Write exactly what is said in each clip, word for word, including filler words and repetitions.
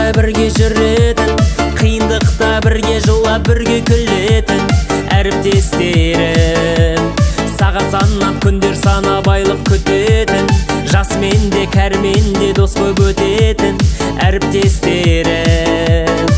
бірге жүретін, қиындықта бірге жылап бірге күлетін әріптестерім. Сағат санап күндер санап айлық күтетін, жасмен де кәрмен де дос болып өтетін әріптестерім.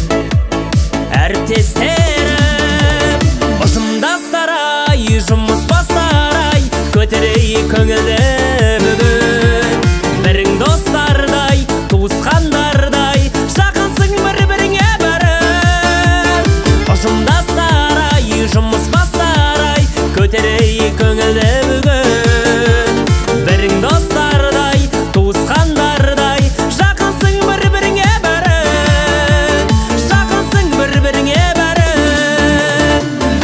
Әріптестерім, ұжымдастар-ай, жұмыс бастар-ай, көтерейік көңілді бүгін. Бірің достардай, туысқандардай, жақынсың бір-біріңе бәрін. Ұжымдастар-ай, жұмыс бастар-ай, көтерейік көңілді бүгін. Бірің достардай, туысқандардай, жақынсың бір-біріңе бәрін. Жақынсың бір-біріңе бәрін.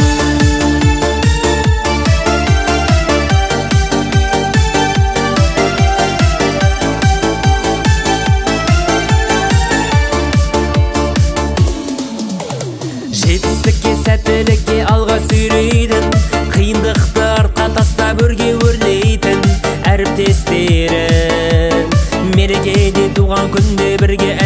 Жетістікке, сәттілікке алға сүйрейтін, қиындықты артқа тастап өрге өрлейтін әріптестерім. Мерекеде, туған күнде бірге